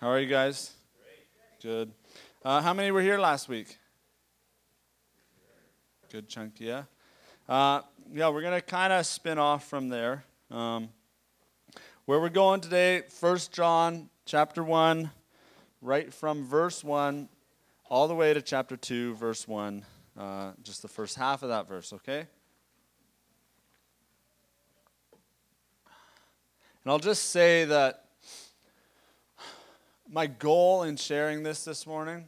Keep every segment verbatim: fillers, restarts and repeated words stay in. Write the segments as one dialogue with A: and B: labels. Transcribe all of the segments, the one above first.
A: How are you guys? Good. Uh, how many were here last week? Good chunk, yeah. Uh, yeah, we're going to kind of spin off from there. Um, where we're going today, First John chapter one, right from verse one all the way to chapter two, verse one, uh, just the first half of that verse, okay? And I'll just say that my goal in sharing this this morning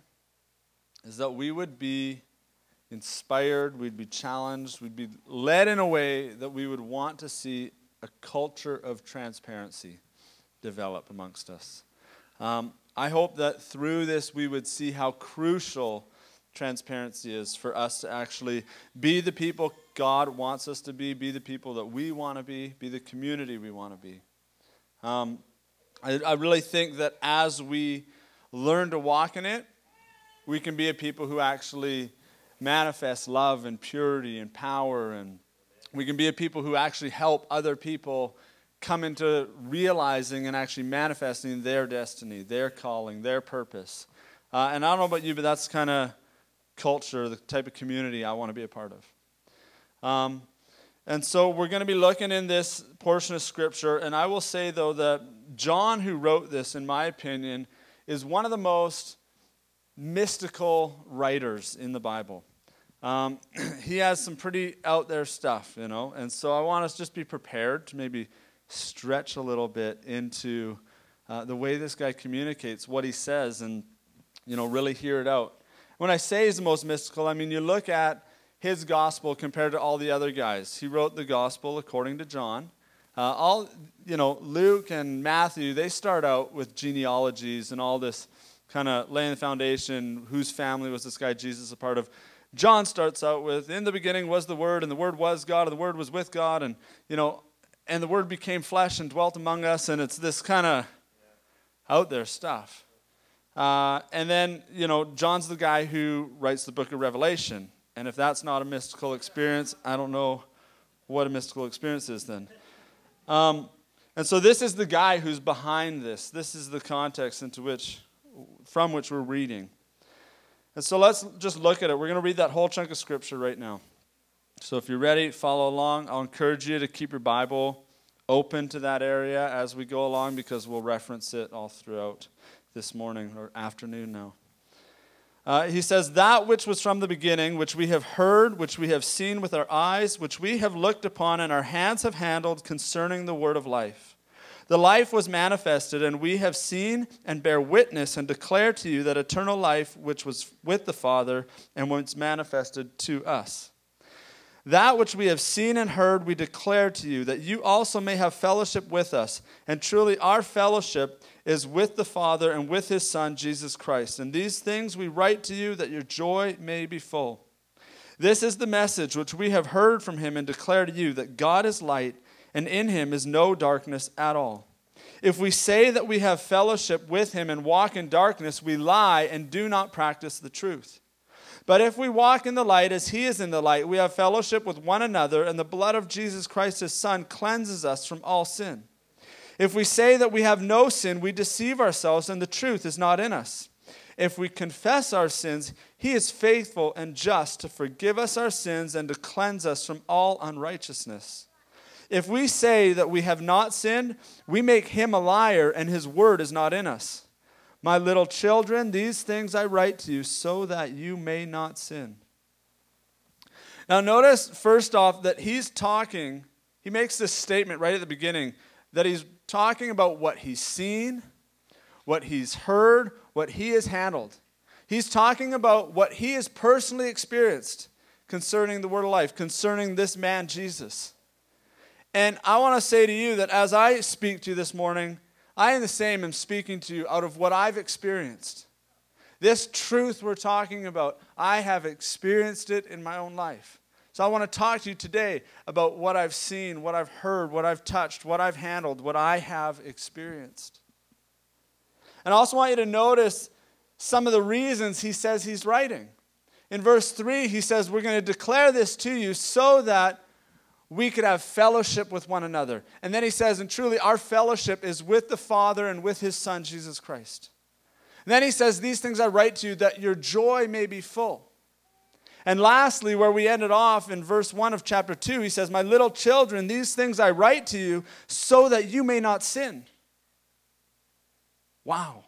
A: is that we would be inspired, we'd be challenged, we'd be led in a way that we would want to see a culture of transparency develop amongst us. Um, I hope that through this we would see how crucial transparency is for us to actually be the people God wants us to be, be the people that we want to be, be the community we want to be. Um, I, I really think that as we learn to walk in it, we can be a people who actually manifest love and purity and power, and we can be a people who actually help other people come into realizing and actually manifesting their destiny, their calling, their purpose. Uh, and I don't know about you, but that's kind of culture, the type of community I want to be a part of. Um, and so we're going to be looking in this portion of Scripture, and I will say, though, that John, who wrote this, in my opinion, is one of the most mystical writers in the Bible. Um, he has some pretty out there stuff, you know, and so I want us to just be prepared to maybe stretch a little bit into uh, the way this guy communicates, what he says, and, you know, really hear it out. When I say he's the most mystical, I mean, you look at his gospel compared to all the other guys. He wrote the gospel according to John. Uh, all, you know, Luke and Matthew, they start out with genealogies and all this kind of laying the foundation, whose family was this guy Jesus a part of. John starts out with, in the beginning was the Word, and the Word was God, and the Word was with God, and, you know, and the Word became flesh and dwelt among us, and it's this kind of out there stuff. Uh, and then, you know, John's the guy who writes the book of Revelation, and if that's not a mystical experience, I don't know what a mystical experience is then. Um, and so this is the guy who's behind this. This is the context into which, from which we're reading. And so let's just look at it. We're going to read that whole chunk of Scripture right now. So if you're ready, follow along. I'll encourage you to keep your Bible open to that area as we go along, because we'll reference it all throughout this morning or afternoon now. Uh, he says, that which was from the beginning, which we have heard, which we have seen with our eyes, which we have looked upon and our hands have handled concerning the word of life. The life was manifested, and we have seen and bear witness and declare to you that eternal life which was with the Father and was manifested to us. That which we have seen and heard we declare to you, that you also may have fellowship with us. And truly our fellowship is with the Father and with his Son, Jesus Christ. And these things we write to you, that your joy may be full. This is the message which we have heard from him and declare to you, that God is light, and in him is no darkness at all. If we say that we have fellowship with him and walk in darkness, we lie and do not practice the truth. But if we walk in the light as he is in the light, we have fellowship with one another, and the blood of Jesus Christ his Son cleanses us from all sin. If we say that we have no sin, we deceive ourselves, and the truth is not in us. If we confess our sins, he is faithful and just to forgive us our sins and to cleanse us from all unrighteousness. If we say that we have not sinned, we make him a liar, and his word is not in us. My little children, these things I write to you so that you may not sin. Now notice, first off, that he's talking, he makes this statement right at the beginning, that he's talking about what he's seen, what he's heard, what he has handled. He's talking about what he has personally experienced concerning the word of life, concerning this man, Jesus. And I want to say to you that as I speak to you this morning, I am the same am speaking to you out of what I've experienced. This truth we're talking about, I have experienced it in my own life. So I want to talk to you today about what I've seen, what I've heard, what I've touched, what I've handled, what I have experienced. And I also want you to notice some of the reasons he says he's writing. In verse three, he says, we're going to declare this to you so that we could have fellowship with one another. And then he says, and truly our fellowship is with the Father and with his Son, Jesus Christ. And then he says, these things I write to you that your joy may be full. And lastly, where we ended off in verse one of chapter two, he says, my little children, these things I write to you so that you may not sin. Wow.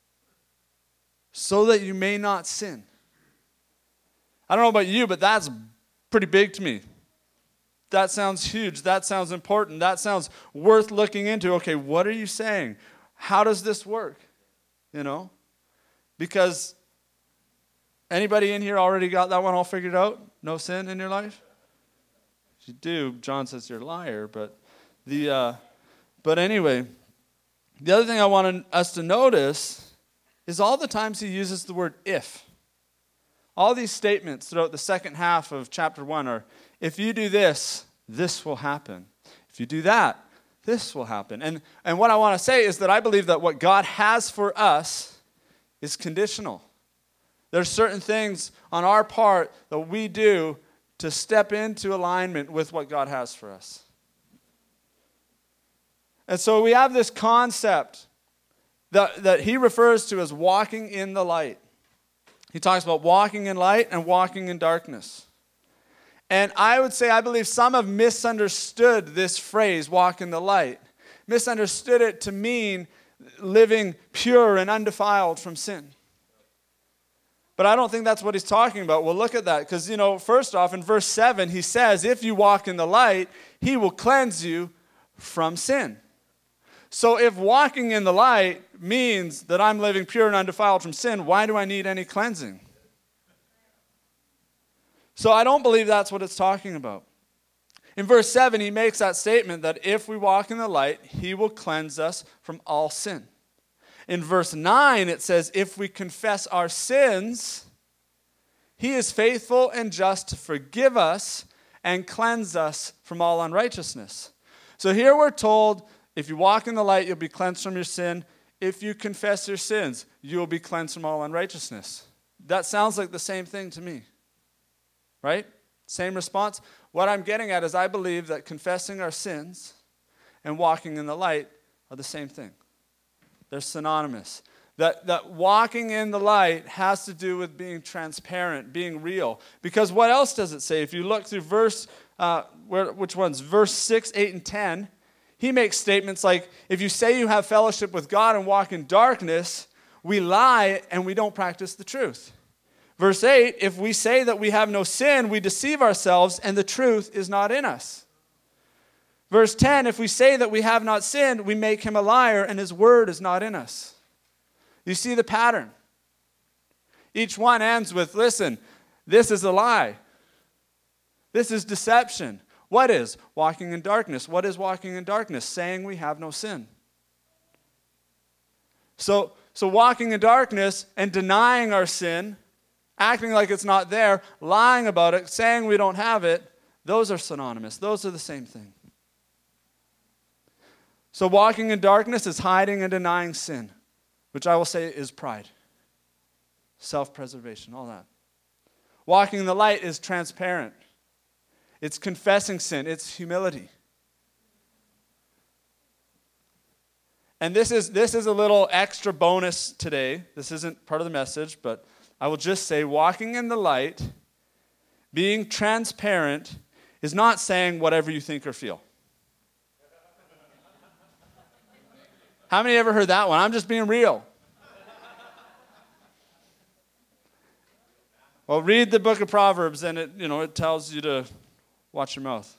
A: So that you may not sin. I don't know about you, but that's pretty big to me. That sounds huge. That sounds important. That sounds worth looking into. Okay, what are you saying? How does this work? You know? Because anybody in here already got that one all figured out? No sin in your life? If you do, John says you're a liar. But the, uh, but anyway, the other thing I want us to notice is all the times he uses the word if. All these statements throughout the second half of chapter one are, if you do this, this will happen. If you do that, this will happen. And, and what I want to say is that I believe that what God has for us is conditional. There's certain things on our part that we do to step into alignment with what God has for us. And so we have this concept that, that he refers to as walking in the light. He talks about walking in light and walking in darkness. And I would say I believe some have misunderstood this phrase, walk in the light. Misunderstood it to mean living pure and undefiled from sin. But I don't think that's what he's talking about. Well, look at that. Because, you know, first off, in verse seven, he says, if you walk in the light, he will cleanse you from sin. So if walking in the light means that I'm living pure and undefiled from sin, why do I need any cleansing? So I don't believe that's what it's talking about. In verse seven, he makes that statement that if we walk in the light, he will cleanse us from all sin. In verse nine, it says, if we confess our sins, he is faithful and just to forgive us and cleanse us from all unrighteousness. So here we're told, if you walk in the light, you'll be cleansed from your sin. If you confess your sins, you will be cleansed from all unrighteousness. That sounds like the same thing to me. Right? Same response. What I'm getting at is I believe that confessing our sins and walking in the light are the same thing. They're synonymous. That, that walking in the light has to do with being transparent, being real. Because what else does it say? If you look through verse, uh, where, which ones? Verse six, eight, and ten. He makes statements like, if you say you have fellowship with God and walk in darkness, we lie and we don't practice the truth. Verse eight, if we say that we have no sin, we deceive ourselves and the truth is not in us. Verse ten, if we say that we have not sinned, we make him a liar and his word is not in us. You see the pattern. Each one ends with, listen, this is a lie. This is deception. What is walking in darkness? What is walking in darkness? Saying we have no sin. So, so walking in darkness and denying our sin, acting like it's not there, lying about it, saying we don't have it, those are synonymous. Those are the same thing. So walking in darkness is hiding and denying sin, which I will say is pride, self-preservation, all that. Walking in the light is transparent. It's confessing sin. It's humility. And this is, this is a little extra bonus today. This isn't part of the message, but I will just say walking in the light, being transparent, is not saying whatever you think or feel. How many ever heard that one? I'm just being real. Well, read the book of Proverbs, and it, you know, it tells you to watch your mouth.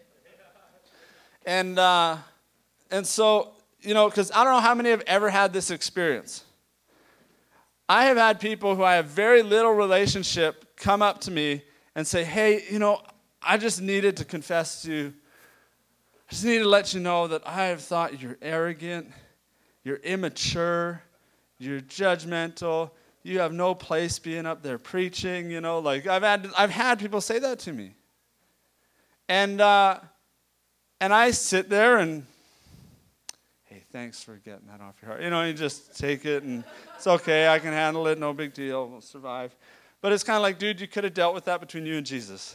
A: And uh, and so, you know, because I don't know how many have ever had this experience. I have had people who I have very little relationship come up to me and say, hey, you know, I just needed to confess to you. I just need to let you know that I have thought you're arrogant, you're immature, you're judgmental, you have no place being up there preaching, you know, like I've had I've had people say that to me. And uh, and I sit there and, hey, thanks for getting that off your heart. You know, you just take it and it's okay, I can handle it, no big deal, we'll survive. But it's kind of like, dude, you could have dealt with that between you and Jesus.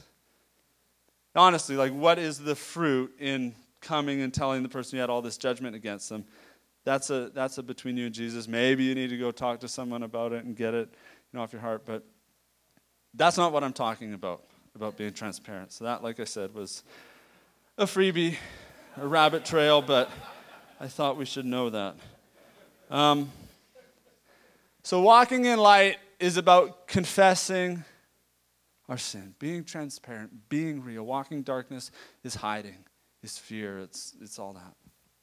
A: Honestly, like what is the fruit in coming and telling the person you had all this judgment against them? That's a that's a between you and Jesus. Maybe you need to go talk to someone about it and get it, you know, off your heart. But that's not what I'm talking about, about being transparent. So that, like I said, was a freebie, a rabbit trail, but I thought we should know that. Um, so walking in light is about confessing our sin, being transparent, being real. Walking darkness is hiding, is fear. It's it's all that.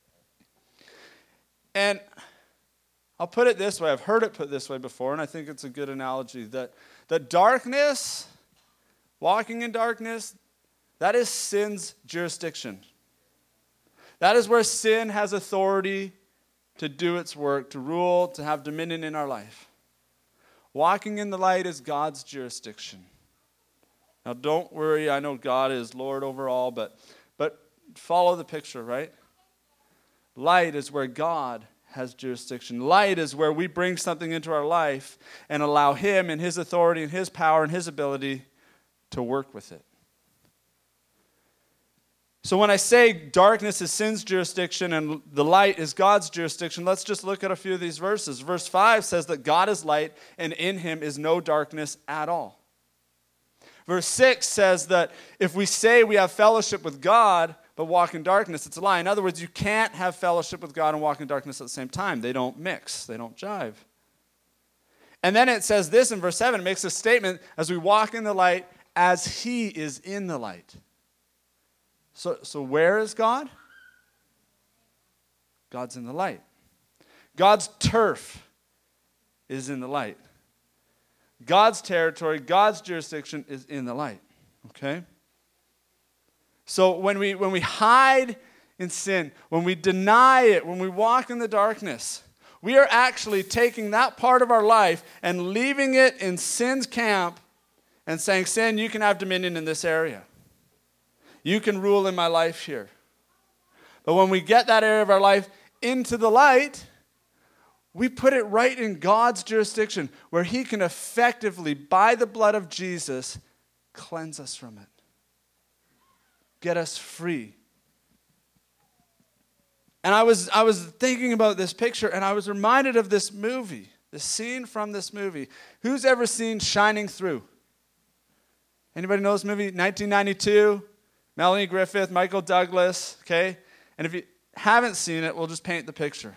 A: And I'll put it this way. I've heard it put this way before, and I think it's a good analogy, that the darkness, walking in darkness, that is sin's jurisdiction. That is where sin has authority to do its work, to rule, to have dominion in our life. Walking in the light is God's jurisdiction. Now, don't worry. I know God is Lord over all, but, but follow the picture, right? Light is where God has jurisdiction. Light is where we bring something into our life and allow Him and His authority and His power and His ability to work with it. So when I say darkness is sin's jurisdiction and the light is God's jurisdiction, let's just look at a few of these verses. Verse five says that God is light and in Him is no darkness at all. Verse six says that if we say we have fellowship with God but walk in darkness, it's a lie. In other words, you can't have fellowship with God and walk in darkness at the same time. They don't mix. They don't jive. And then it says this in verse seven. It makes a statement, as we walk in the light, as He is in the light. So, so where is God? God's in the light. God's turf is in the light. God's territory, God's jurisdiction is in the light. Okay? So when we when we hide in sin, when we deny it, when we walk in the darkness, we are actually taking that part of our life and leaving it in sin's camp and saying, sin, you can have dominion in this area. You can rule in my life here. But when we get that area of our life into the light, we put it right in God's jurisdiction where He can effectively, by the blood of Jesus, cleanse us from it. Get us free. And I was I was thinking about this picture, and I was reminded of this movie, the scene from this movie. Who's ever seen Shining Through? Anybody know this movie? nineteen ninety-two, Melanie Griffith, Michael Douglas, okay? And if you haven't seen it, we'll just paint the picture.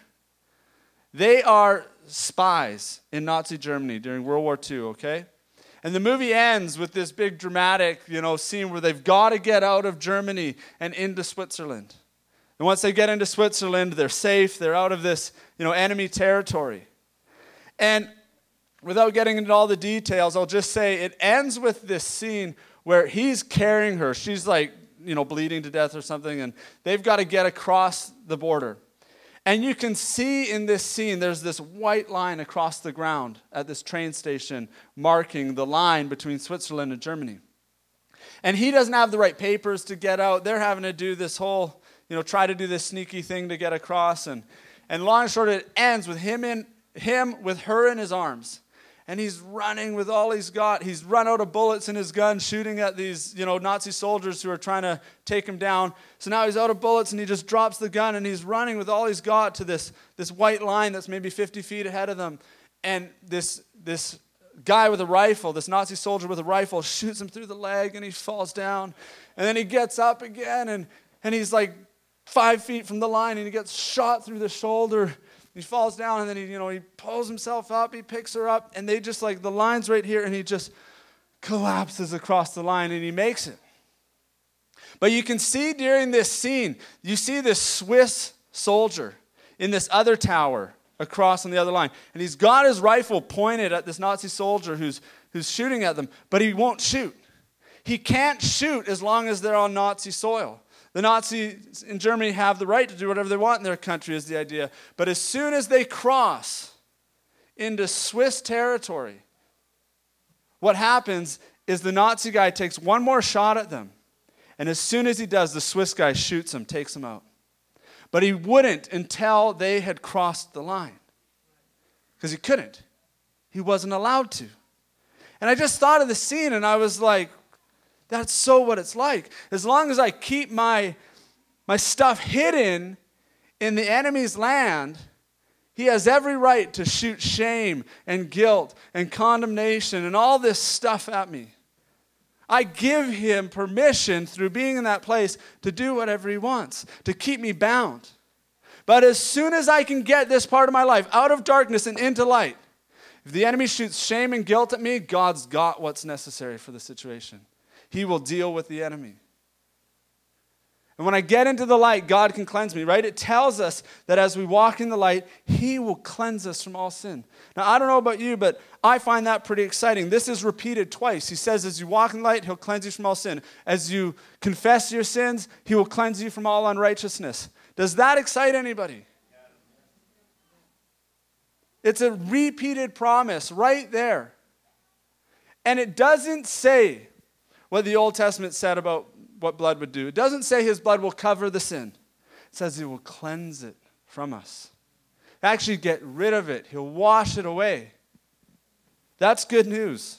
A: They are spies in Nazi Germany during World War Two, okay? And the movie ends with this big dramatic, you know, scene where they've got to get out of Germany and into Switzerland. And once they get into Switzerland, they're safe. They're out of this, you know, enemy territory. And without getting into all the details, I'll just say it ends with this scene where he's carrying her. She's like, you know, bleeding to death or something, and they've got to get across the border. And you can see in this scene, there's this white line across the ground at this train station marking the line between Switzerland and Germany. And he doesn't have the right papers to get out. They're having to do this whole, you know, try to do this sneaky thing to get across. And, and long and short, it ends with him in him with her in his arms. And he's running with all he's got. He's run out of bullets in his gun, shooting at these, you know, Nazi soldiers who are trying to take him down. So now he's out of bullets, and he just drops the gun, and he's running with all he's got to this, this white line that's maybe fifty feet ahead of them. And this, this guy with a rifle, this Nazi soldier with a rifle, shoots him through the leg, and he falls down. And then he gets up again, and, and he's like five feet from the line, and he gets shot through the shoulder. He falls down, and then he, you know, he pulls himself up, he picks her up, and they just like, the line's right here, and he just collapses across the line, and he makes it. But you can see during this scene, you see this Swiss soldier in this other tower across on the other line, and he's got his rifle pointed at this Nazi soldier who's, who's shooting at them, but he won't shoot. He can't shoot as long as they're on Nazi soil. The Nazis in Germany have the right to do whatever they want in their country, is the idea. But as soon as they cross into Swiss territory, what happens is the Nazi guy takes one more shot at them. And as soon as he does, the Swiss guy shoots him, takes him out. But he wouldn't until they had crossed the line. Because he couldn't. He wasn't allowed to. And I just thought of the scene, and I was like, that's so what it's like. As long as I keep my, my stuff hidden in the enemy's land, He has every right to shoot shame and guilt and condemnation and all this stuff at me. I give him permission through being in that place to do whatever he wants, to keep me bound. But as soon as I can get this part of my life out of darkness and into light, if the enemy shoots shame and guilt at me, God's got what's necessary for the situation. He will deal with the enemy. And when I get into the light, God can cleanse me, right? It tells us that as we walk in the light, he will cleanse us from all sin. Now, I don't know about you, but I find that pretty exciting. This is repeated twice. He says, as you walk in the light, he'll cleanse you from all sin. As you confess your sins, he will cleanse you from all unrighteousness. Does that excite anybody? It's a repeated promise right there. And it doesn't say what the Old Testament said about what blood would do. It doesn't say his blood will cover the sin. It says he will cleanse it from us. Actually get rid of it. He'll wash it away. That's good news.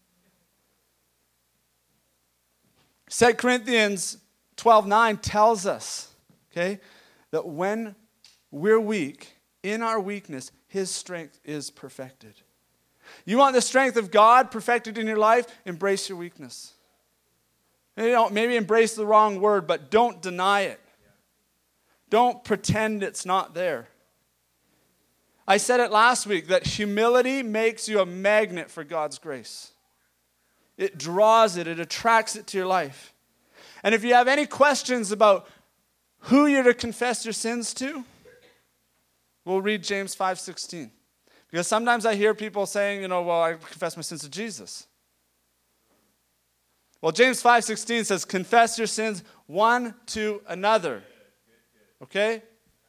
A: Second Corinthians twelve nine tells us, okay, that when we're weak, in our weakness, his strength is perfected. You want the strength of God perfected in your life? Embrace your weakness. You know, maybe embrace the wrong word, but don't deny it. Don't pretend it's not there. I said it last week that humility makes you a magnet for God's grace. It draws it, it attracts it to your life. And if you have any questions about who you're to confess your sins to, we'll read James five sixteen. Because sometimes I hear people saying, you know, well, I confess my sins to Jesus. Well, James five sixteen says, confess your sins one to another. Okay?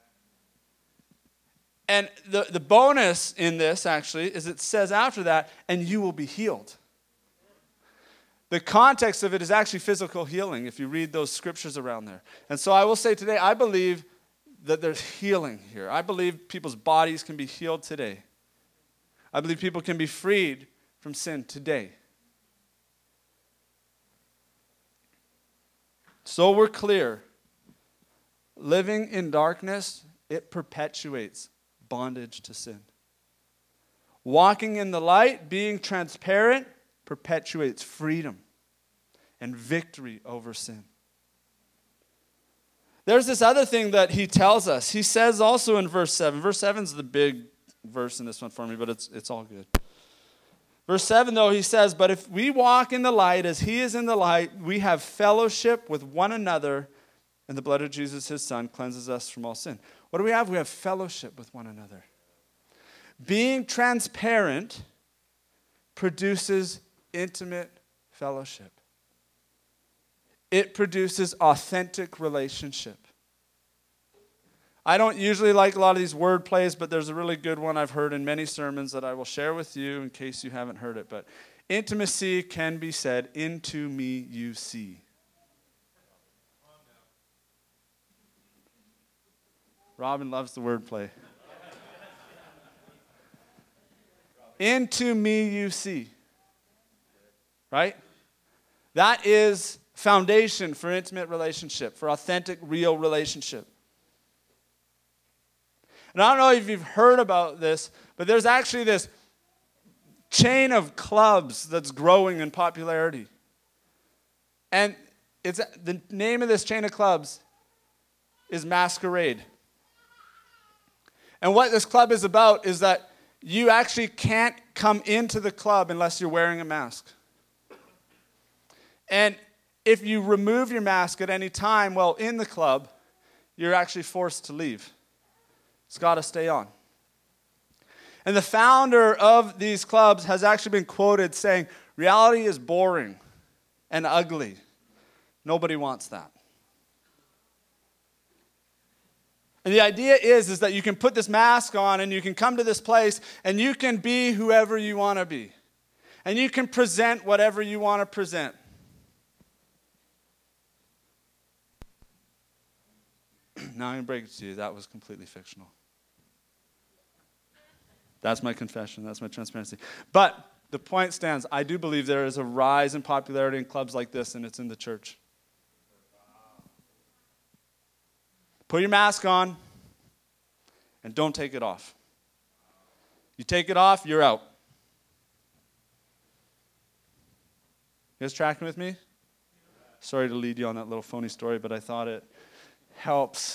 A: And the, the bonus in this, actually, is it says after that, and you will be healed. The context of it is actually physical healing, if you read those scriptures around there. And so I will say today, I believe that there's healing here. I believe people's bodies can be healed today. I believe people can be freed from sin today. So we're clear. Living in darkness, it perpetuates bondage to sin. Walking in the light, being transparent, perpetuates freedom and victory over sin. There's this other thing that he tells us. He says also in verse seven. Verse seven is the big verse in this one for me, but it's it's all good. Verse seven, though, he says, but if we walk in the light as he is in the light, we have fellowship with one another, and the blood of Jesus, his son, cleanses us from all sin. What do we have? We have fellowship with one another. Being transparent produces intimate fellowship. It produces authentic relationship. I don't usually like a lot of these word plays, but there's a really good one I've heard in many sermons that I will share with you in case you haven't heard it. But intimacy can be said, into me you see. Robin loves the word play. Into me you see. Right? That is foundation for intimate relationship, for authentic, real relationship. And I don't know if you've heard about this, but there's actually this chain of clubs that's growing in popularity. And it's the name of this chain of clubs is Masquerade. And what this club is about is that you actually can't come into the club unless you're wearing a mask. And if you remove your mask at any time while in the club, you're actually forced to leave. It's got to stay on. And the founder of these clubs has actually been quoted saying, reality is boring and ugly. Nobody wants that. And the idea is, is that you can put this mask on and you can come to this place and you can be whoever you want to be. And you can present whatever you want to present. Now I'm going to break it to you. That was completely fictional. That's my confession. That's my transparency. But the point stands. I do believe there is a rise in popularity in clubs like this, and it's in the church. Put your mask on, and don't take it off. You take it off, you're out. You guys tracking with me? Sorry to lead you on that little phony story, but I thought it helps.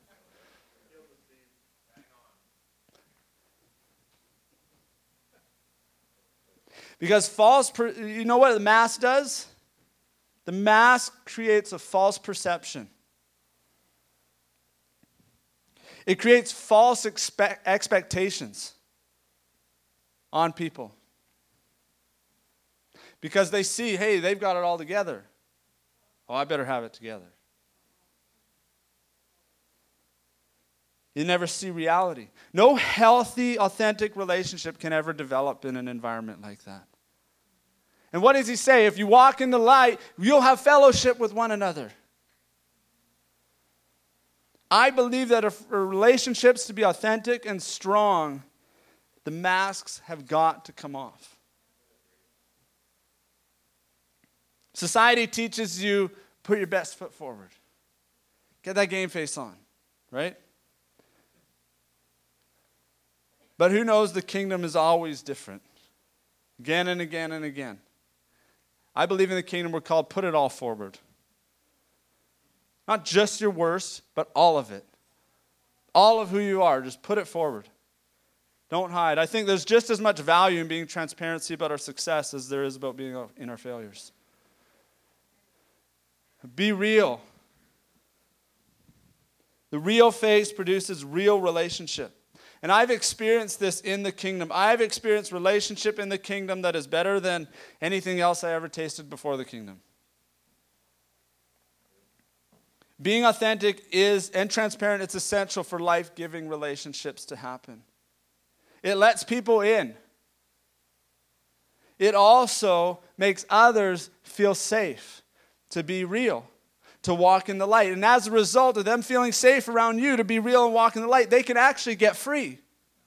A: Because false, per- you know what the mask does? The mask creates a false perception. It creates false expe- expectations on people. Because they see, hey, they've got it all together. Oh, I better have it together. You never see reality. No healthy, authentic relationship can ever develop in an environment like that. And what does he say? If you walk in the light, you'll have fellowship with one another. I believe that for relationships to be authentic and strong, the masks have got to come off. Society teaches you, put your best foot forward. Get that game face on, right? But who knows, the kingdom is always different. Again and again and again. I believe in the kingdom we're called put it all forward. Not just your worst, but all of it. All of who you are, just put it forward. Don't hide. I think there's just as much value in being transparency about our success as there is about being in our failures. Be real. The real face produces real relationship. And I've experienced this in the kingdom. I've experienced relationship in the kingdom that is better than anything else I ever tasted before the kingdom. Being authentic is and transparent, it's essential for life-giving relationships to happen. It lets people in. It also makes others feel safe to be real, to walk in the light. And as a result of them feeling safe around you to be real and walk in the light, they can actually get free.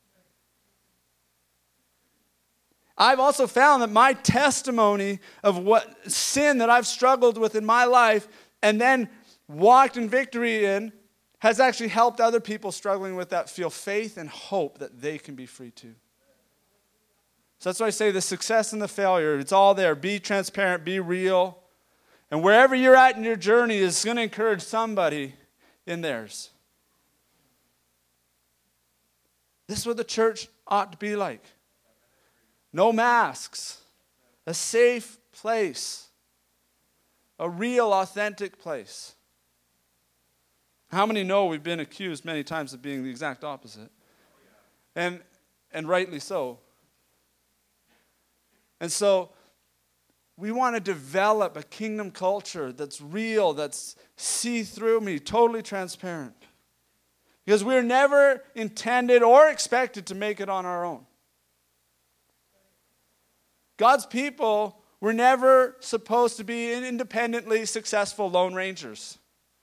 A: I've also found that my testimony of what sin that I've struggled with in my life and then walked in victory in has actually helped other people struggling with that feel faith and hope that they can be free too. So that's why I say the success and the failure, it's all there. Be transparent, be real. And wherever you're at in your journey is going to encourage somebody in theirs. This is what the church ought to be like. No masks. A safe place. A real, authentic place. How many know we've been accused many times of being the exact opposite? And, and rightly so. And so, we want to develop a kingdom culture that's real, that's see-through me, totally transparent. Because we're never intended or expected to make it on our own. God's people were never supposed to be independently successful lone rangers.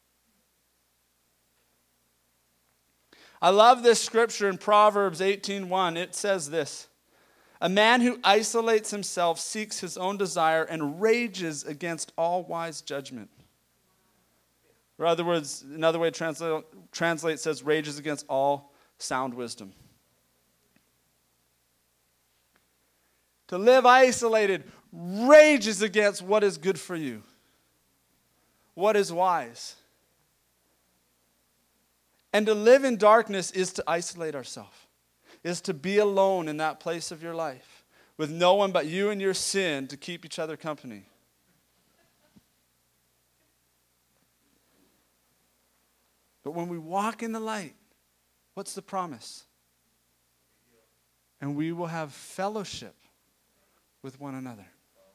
A: I love this scripture in Proverbs eighteen one. It says this. A man who isolates himself seeks his own desire and rages against all wise judgment. Or other words, another way to translate, translate says rages against all sound wisdom. To live isolated rages against what is good for you. What is wise. And to live in darkness is to isolate ourselves. Is to be alone in that place of your life with no one but you and your sin to keep each other company. But when we walk in the light, what's the promise? And we will have fellowship with one another.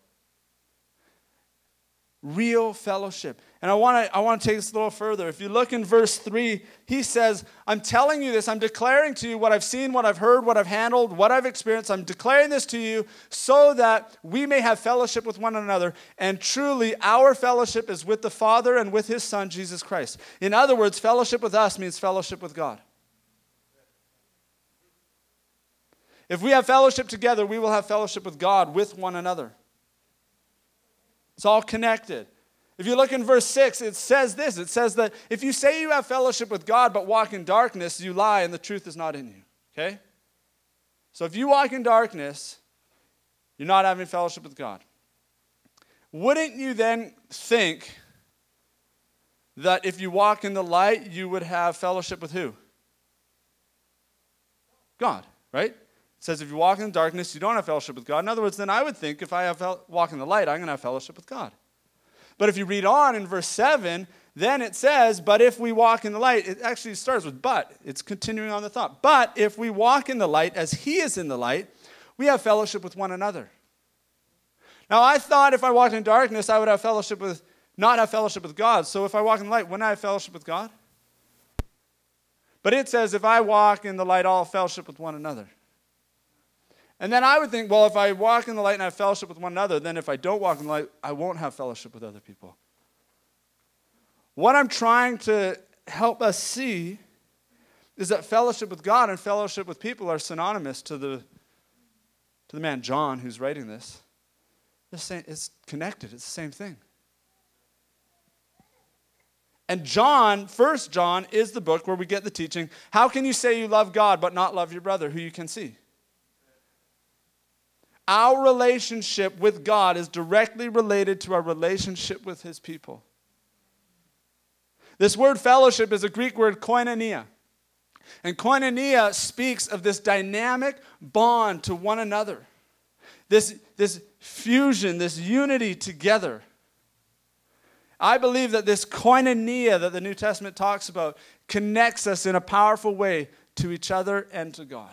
A: Real fellowship. And I want to I want to take this a little further. If you look in verse three, he says, I'm telling you this, I'm declaring to you what I've seen, what I've heard, what I've handled, what I've experienced. I'm declaring this to you so that we may have fellowship with one another. And truly, our fellowship is with the Father and with his Son, Jesus Christ. In other words, fellowship with us means fellowship with God. If we have fellowship together, we will have fellowship with God, with one another. It's all connected. If you look in verse six, it says this. It says that if you say you have fellowship with God but walk in darkness, you lie and the truth is not in you. Okay? So if you walk in darkness, you're not having fellowship with God. Wouldn't you then think that if you walk in the light, you would have fellowship with who? God, right? It says if you walk in the darkness, you don't have fellowship with God. In other words, then I would think if I have fel- walk in the light, I'm going to have fellowship with God. But if you read on in verse seven, then it says, but if we walk in the light, it actually starts with but. It's continuing on the thought. But if we walk in the light as he is in the light, we have fellowship with one another. Now, I thought if I walked in darkness, I would have fellowship with, not have fellowship with God. So if I walk in the light, wouldn't I have fellowship with God? But it says, if I walk in the light, I'll have fellowship with one another. And then I would think, well, if I walk in the light and I have fellowship with one another, then if I don't walk in the light, I won't have fellowship with other people. What I'm trying to help us see is that fellowship with God and fellowship with people are synonymous to the, to the man John who's writing this. It's connected. It's the same thing. And John, First John, is the book where we get the teaching, how can you say you love God but not love your brother who you can see? Our relationship with God is directly related to our relationship with his people. This word fellowship is a Greek word koinonia. And koinonia speaks of this dynamic bond to one another. This, this fusion, this unity together. I believe that this koinonia that the New Testament talks about connects us in a powerful way to each other and to God.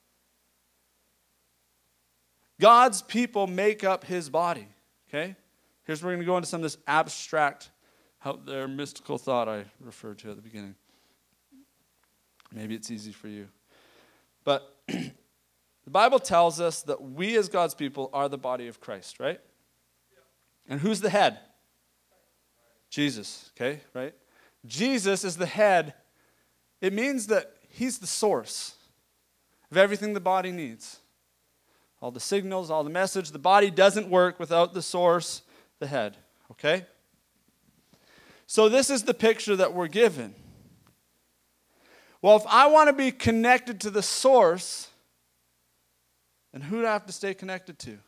A: God's people make up his body, okay? Here's where we're going to go into some of this abstract, out there, mystical thought I referred to at the beginning. Maybe it's easy for you. But the Bible tells us that we as God's people are the body of Christ, right? And who's the head? Jesus, okay, right? Jesus is the head. It means that he's the source of everything the body needs. All the signals, all the message. The body doesn't work without the source, the head, okay? So this is the picture that we're given. Well, if I want to be connected to the source, then who do I have to stay connected to?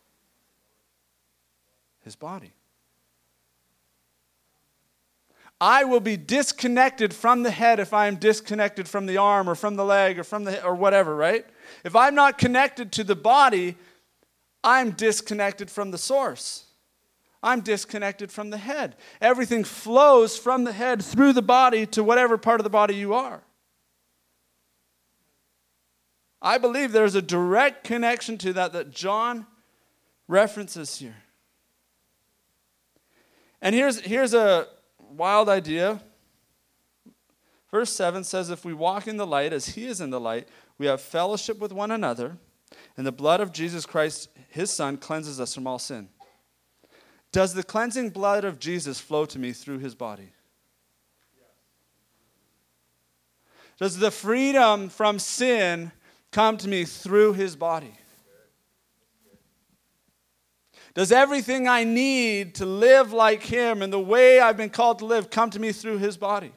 A: His body. I will be disconnected from the head if I am disconnected from the arm or from the leg or from the or whatever, right? If I'm not connected to the body, I'm disconnected from the source. I'm disconnected from the head. Everything flows from the head through the body to whatever part of the body you are. I believe there's a direct connection to that that John references here. And here's, here's a wild idea. Verse seven says, if we walk in the light as he is in the light, we have fellowship with one another, and the blood of Jesus Christ, his son, cleanses us from all sin. Does the cleansing blood of Jesus flow to me through his body? Does the freedom from sin come to me through his body? Does everything I need to live like him and the way I've been called to live come to me through his body?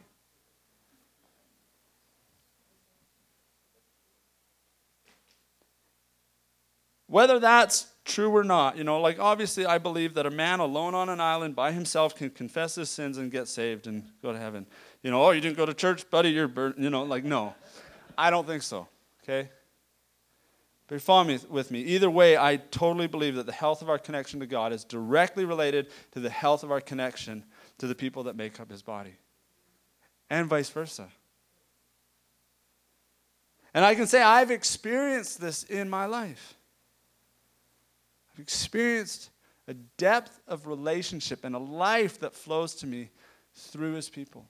A: Whether that's true or not, you know, like obviously I believe that a man alone on an island by himself can confess his sins and get saved and go to heaven. You know, oh, you didn't go to church, buddy, you're burnt, you know, like no. I don't think so, okay? But you follow me with me. Either way, I totally believe that the health of our connection to God is directly related to the health of our connection to the people that make up his body. And vice versa. And I can say I've experienced this in my life. I've experienced a depth of relationship and a life that flows to me through his people.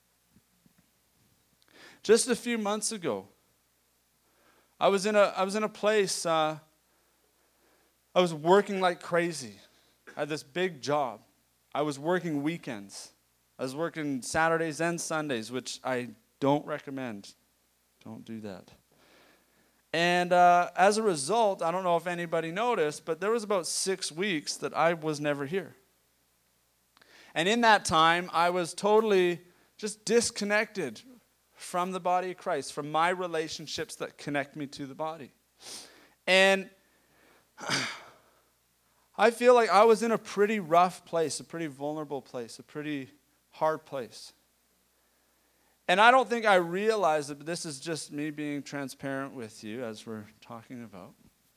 A: Just a few months ago, I was in a I was in a place, uh, I was working like crazy. I had this big job. I was working weekends. I was working Saturdays and Sundays, which I don't recommend. Don't do that. And uh, as a result, I don't know if anybody noticed, but there was about six weeks that I was never here. And in that time, I was totally just disconnected from the body of Christ, from my relationships that connect me to the body. And I feel like I was in a pretty rough place, a pretty vulnerable place, a pretty hard place. And I don't think I realized it, but this is just me being transparent with you as we're talking about.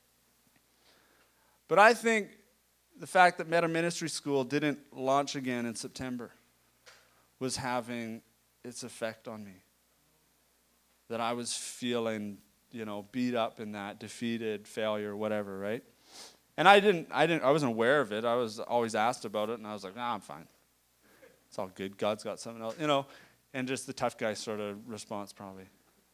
A: But I think the fact that Meta Ministry School didn't launch again in September was having its effect on me. That I was feeling, you know, beat up in that, defeated, failure, whatever, right? And I didn't, I didn't, I wasn't aware of it. I was always asked about it, and I was like, nah, I'm fine. It's all good. God's got something else, you know. And just the tough guy sort of response, probably.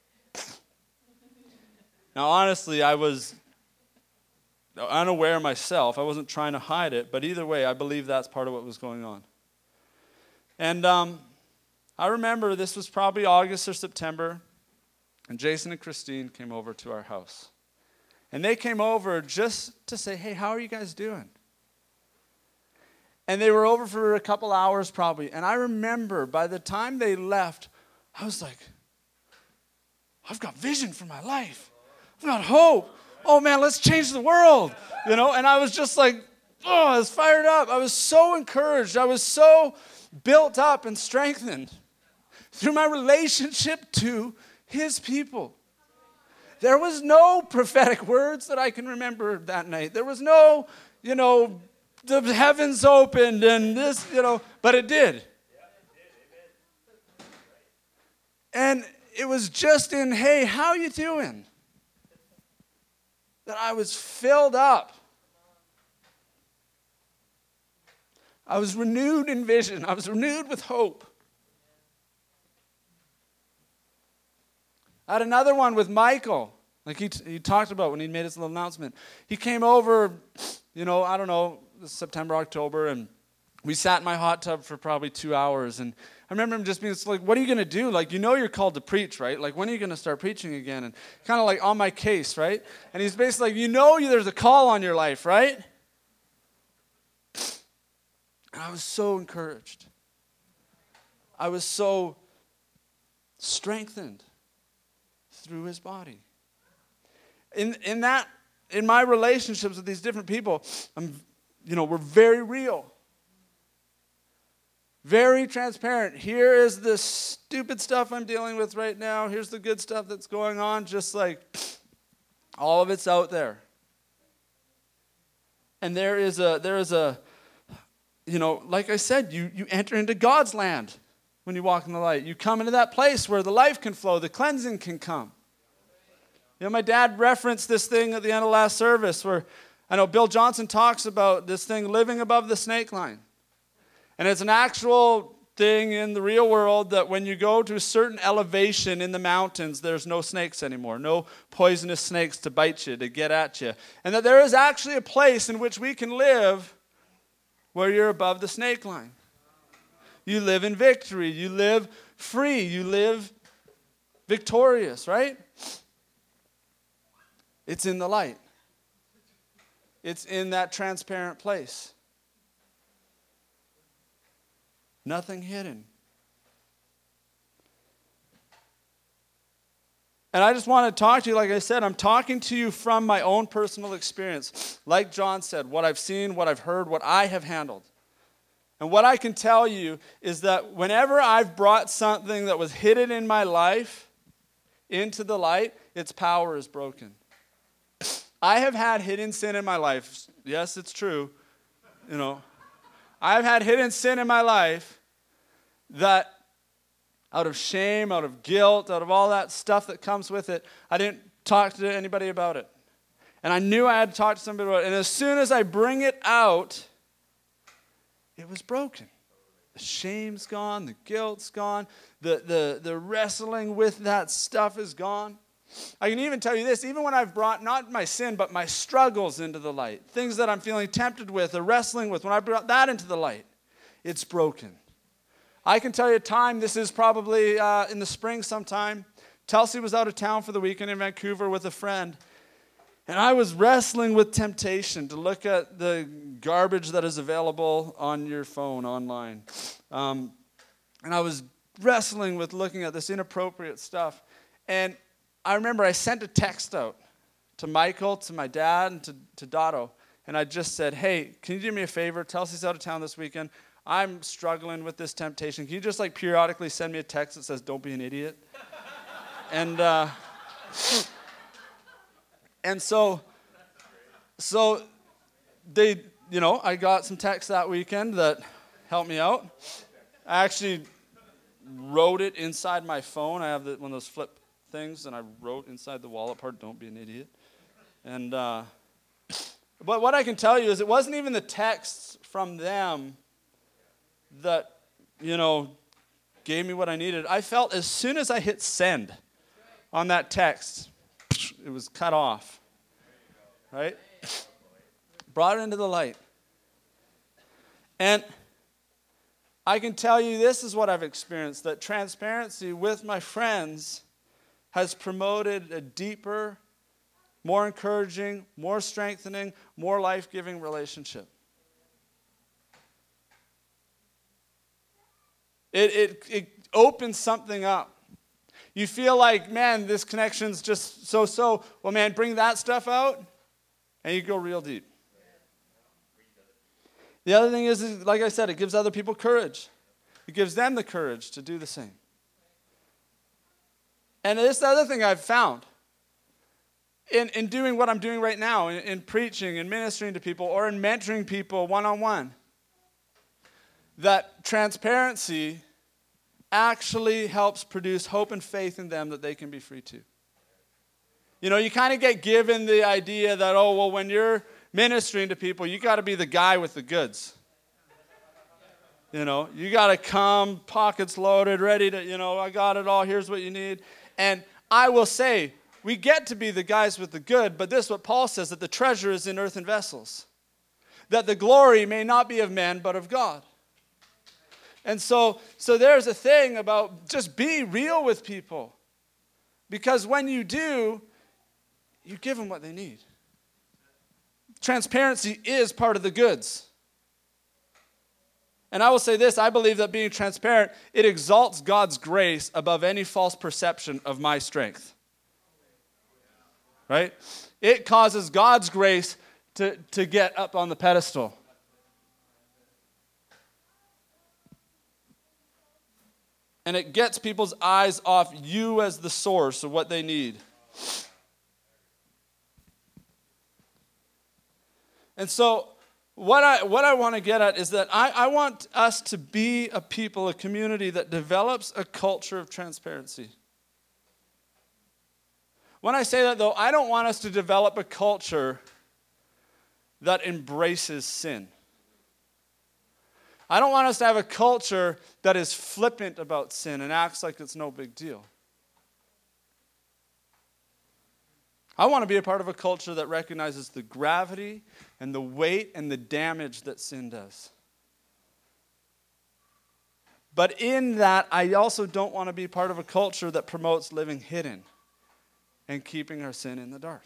A: Now, honestly, I was unaware myself. I wasn't trying to hide it, but either way, I believe that's part of what was going on. And um, I remember this was probably August or September, and Jason and Christine came over to our house. And they came over just to say, hey, how are you guys doing? And they were over for a couple hours probably. And I remember by the time they left, I was like, I've got vision for my life. I've got hope. Oh, man, let's change the world. You know, and I was just like, oh, I was fired up. I was so encouraged. I was so built up and strengthened through my relationship to his people. There was no prophetic words that I can remember that night. There was no, you know, the heavens opened and this, you know, but it did. And it was just in, hey, how you doing? That I was filled up. I was renewed in vision. I was renewed with hope. I had another one with Michael, like he, t- he talked about when he made his little announcement. He came over, you know, I don't know, September, October, and we sat in my hot tub for probably two hours. And I remember him just being like, what are you going to do? Like, you know you're called to preach, right? Like, when are you going to start preaching again? And kind of like on my case, right? And he's basically like, you know there's a call on your life, right? And I was so encouraged. I was so strengthened through his body. In in that, in my relationships with these different people, I'm, you know, we're very real. Very transparent. Here is the stupid stuff I'm dealing with right now. Here's the good stuff that's going on. Just like all of it's out there. And there is a, there is a, you know, like I said, you, you enter into God's land when you walk in the light. You come into that place where the life can flow, the cleansing can come. You know, my dad referenced this thing at the end of last service where I know Bill Johnson talks about this thing living above the snake line. And it's an actual thing in the real world that when you go to a certain elevation in the mountains, there's no snakes anymore, no poisonous snakes to bite you, to get at you. And that there is actually a place in which we can live where you're above the snake line. You live in victory. You live free. You live victorious, right? It's in the light. It's in that transparent place. Nothing hidden. And I just want to talk to you, like I said, I'm talking to you from my own personal experience. Like John said, what I've seen, what I've heard, what I have handled. And what I can tell you is that whenever I've brought something that was hidden in my life into the light, its power is broken. I have had hidden sin in my life. Yes, it's true. You know, I've had hidden sin in my life that out of shame, out of guilt, out of all that stuff that comes with it, I didn't talk to anybody about it. And I knew I had to talk to somebody about it. And as soon as I bring it out, it was broken. The shame's gone, the guilt's gone, the, the, the wrestling with that stuff is gone. I can even tell you this, even when I've brought not my sin, but my struggles into the light, things that I'm feeling tempted with or wrestling with, when I brought that into the light, it's broken. I can tell you a time, this is probably uh, in the spring sometime. Telsey was out of town for the weekend in Vancouver with a friend. And I was wrestling with temptation to look at the garbage that is available on your phone online. Um, and I was wrestling with looking at this inappropriate stuff. And I remember I sent a text out to Michael, to my dad, and to, to Dotto. And I just said, hey, can you do me a favor? Telsey's out of town this weekend. I'm struggling with this temptation. Can you just like periodically send me a text that says, don't be an idiot? and uh, and so, so they, you know, I got some texts that weekend that helped me out. I actually wrote it inside my phone. I have the, one of those flip things, and I wrote inside the wallet part, don't be an idiot. And, uh, but what I can tell you is it wasn't even the texts from them that, you know, gave me what I needed. I felt as soon as I hit send on that text, it was cut off, right? Brought it into the light. And I can tell you this is what I've experienced, that transparency with my friends has promoted a deeper, more encouraging, more strengthening, more life-giving relationship. It, it, it opens something up. You feel like, man, this connection's just so-so. Well, man, bring that stuff out, and you go real deep. The other thing is, is, like I said, it gives other people courage. It gives them the courage to do the same. And this is the other thing I've found. In, in doing what I'm doing right now, in, in preaching and ministering to people, or in mentoring people one-on-one, that transparency actually helps produce hope and faith in them that they can be free too. You know, you kind of get given the idea that, oh, well, when you're ministering to people, you got to be the guy with the goods. You know, you got to come, pockets loaded, ready to, you know, I got it all, here's what you need. And I will say, we get to be the guys with the good, but this is what Paul says, that the treasure is in earthen vessels. That the glory may not be of men, but of God. And so, so there's a thing about just be real with people. Because when you do, you give them what they need. Transparency is part of the goods. And I will say this, I believe that being transparent, it exalts God's grace above any false perception of my strength. Right? It causes God's grace to, to get up on the pedestal. And it gets people's eyes off you as the source of what they need. And so what I what I want to get at is that I, I want us to be a people, a community that develops a culture of transparency. When I say that, though, I don't want us to develop a culture that embraces sin. I don't want us to have a culture that is flippant about sin and acts like it's no big deal. I want to be a part of a culture that recognizes the gravity and the weight and the damage that sin does. But in that, I also don't want to be part of a culture that promotes living hidden and keeping our sin in the dark.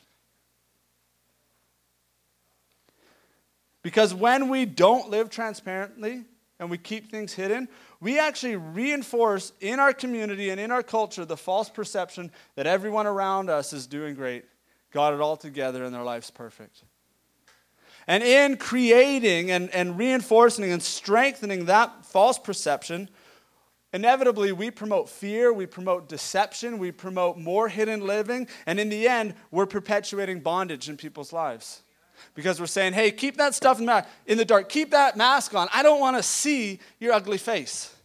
A: Because when we don't live transparently and we keep things hidden, we actually reinforce in our community and in our culture the false perception that everyone around us is doing great, got it all together, and their life's perfect. And in creating and, and reinforcing and strengthening that false perception, inevitably we promote fear, we promote deception, we promote more hidden living, and in the end, we're perpetuating bondage in people's lives. Because we're saying, hey, keep that stuff in the dark. Keep that mask on. I don't want to see your ugly face.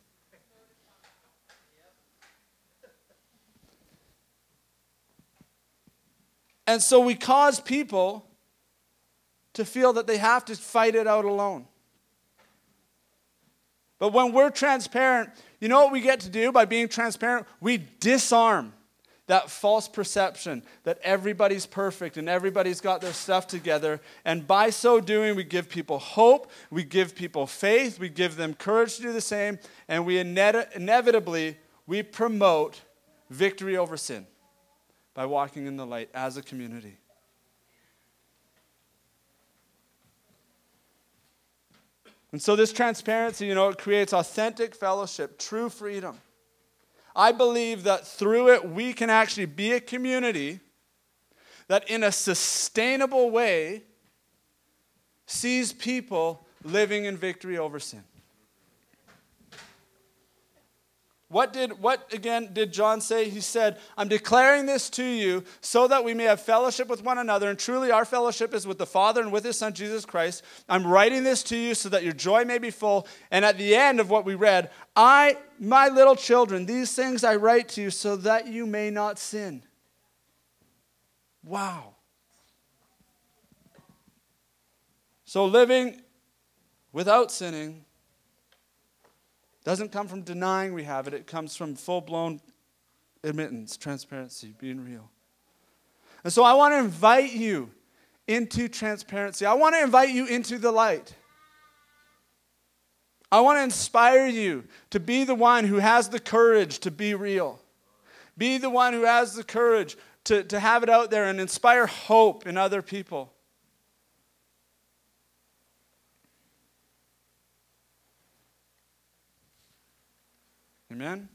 A: And so we cause people to feel that they have to fight it out alone. But when we're transparent, you know what we get to do by being transparent? We disarm that false perception that everybody's perfect and everybody's got their stuff together. And by so doing, we give people hope, we give people faith, we give them courage to do the same, and we ine- inevitably, we promote victory over sin by walking in the light as a community. And so this transparency, you know, it creates authentic fellowship, true freedom. I believe that through it, we can actually be a community that in a sustainable way sees people living in victory over sin. What did, what again did John say? He said, I'm declaring this to you so that we may have fellowship with one another. And truly our fellowship is with the Father and with his Son, Jesus Christ. I'm writing this to you so that your joy may be full. And at the end of what we read, I, my little children, these things I write to you so that you may not sin. Wow. So living without sinning doesn't come from denying we have it. It comes from full-blown admittance, transparency, being real. And so I want to invite you into transparency. I want to invite you into the light. I want to inspire you to be the one who has the courage to be real. Be the one who has the courage to, to have it out there and inspire hope in other people. Amen?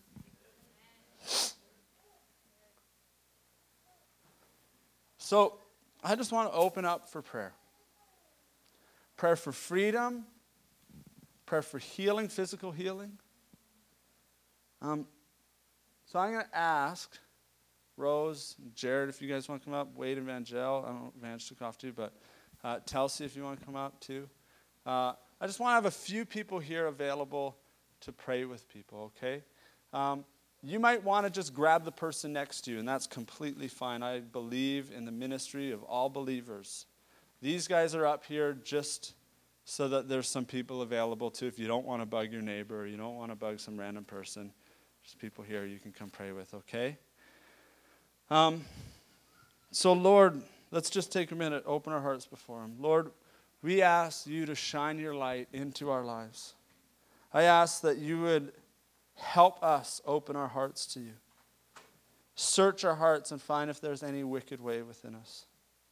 A: So, I just want to open up for prayer. Prayer for freedom. Prayer for healing, physical healing. Um, so I'm going to ask Rose, Jared, if you guys want to come up, Wade and Vangel. I don't know if Vange took off too, but uh, Telsey, if you want to come up too. Uh, I just want to have a few people here available to pray with people, okay? Um, you might want to just grab the person next to you, and that's completely fine. I believe in the ministry of all believers. These guys are up here just so that there's some people available too. If you don't want to bug your neighbor, or you don't want to bug some random person, there's people here you can come pray with, okay? Um, so, Lord, let's just take a minute, open our hearts before him. Lord, we ask you to shine your light into our lives. I ask that you would help us open our hearts to you. Search our hearts and find if there's any wicked way within us.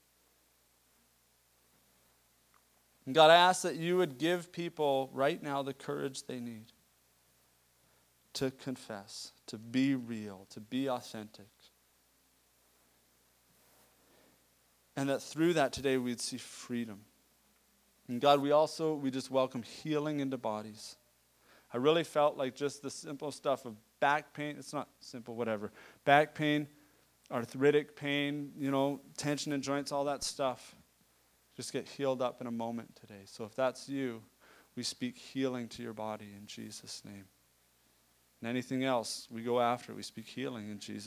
A: And God, I ask that you would give people right now the courage they need to confess, to be real, to be authentic. And that through that today we'd see freedom. And God, we also, we just welcome healing into bodies. I really felt like just the simple stuff of back pain, it's not simple, whatever. Back pain, arthritic pain, you know, tension in joints, all that stuff. Just get healed up in a moment today. So if that's you, we speak healing to your body in Jesus' name. And anything else, we go after it. We speak healing in Jesus' name.